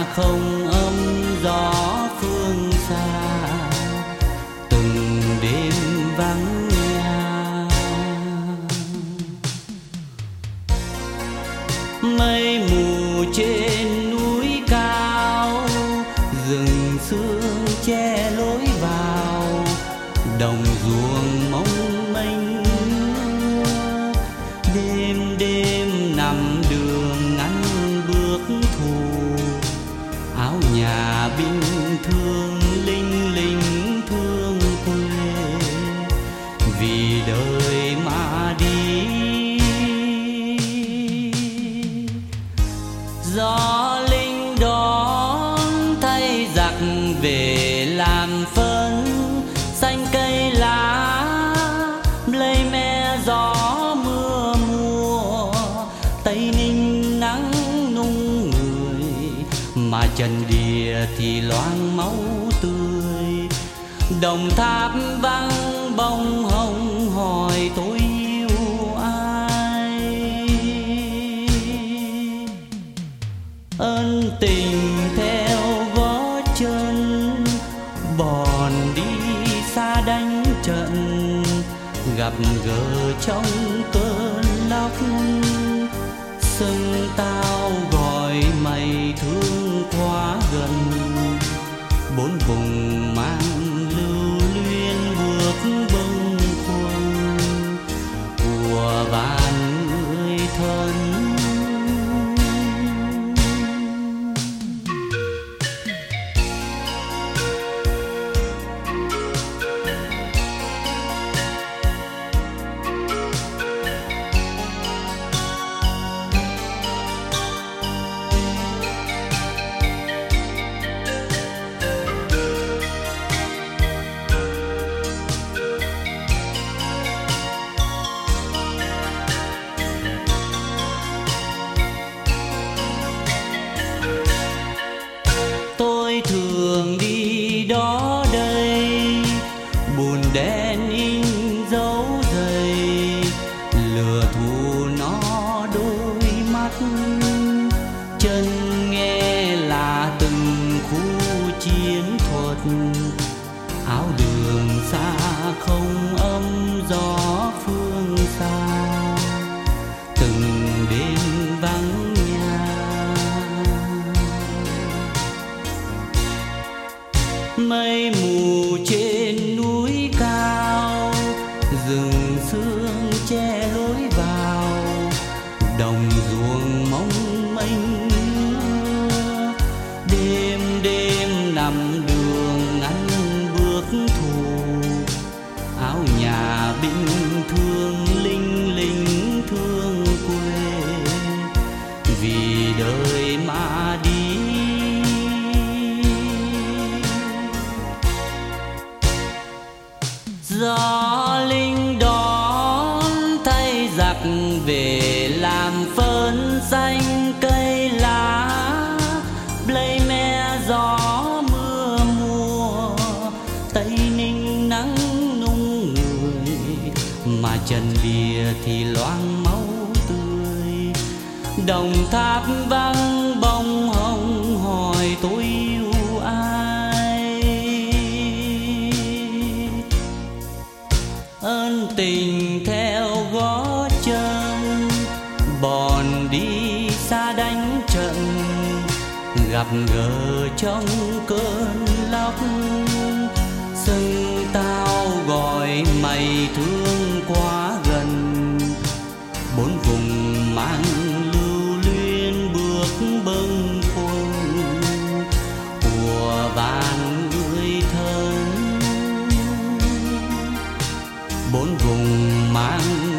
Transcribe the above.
không âm gió phương xa, từng đêm vắng nhà. Mây mù trên núi cao, rừng sương che lối vào, đồng ruộng mong manh. Đêm đêm nằm đường ngắn bước thù, áo nhà binh thương linh linh thương quê, vì đời mà đi. Gió linh đón thay giặc về làm phân, xanh cây lá lây me gió mưa mùa. Tây Ninh nắng nung người, mà Trần Địa thì loang máu tươi. Đồng Tháp vắng bông hồng hỏi tôi yêu ai. Ân tình theo gót chân, bòn đi xa đánh trận, gặp gỡ trong cơn lốc. Sưng tao gọi mày thương quá gần, bốn vùng mang lưu luyến bước bâng khuâng của vạn người thân. Thường đi đó đây, bùn đen in dấu dày, lửa thù nó đôi mắt. Chân nghe là từng khu chiến thuật, áo đường xa không âm gió phương xa, từng đêm vắng nhà. Mây mù trên núi cao, rừng sương che lối vào, đồng ruộng mong manh. Đêm đêm nằm đường ngắn bước thù, áo nhà binh thương linh linh thương quê, vì đời mà đi. Gió linh đón thay giặc về làm phơn, xanh cây lá lây me gió mưa mùa. Tây Ninh nắng nung người, mà Trần Địa thì loang máu tươi. Đồng Tháp vắng bông hồng hỏi tôi yêu ai. Ân tình theo gót chân, bòn đi xa đánh trận, gặp gỡ trong cơn lốc. Sưng tao gọi mày thương quá gần, bốn vùng mang lưu luyến bước bâng khuâng của vạn người thân. Bốn vùng mang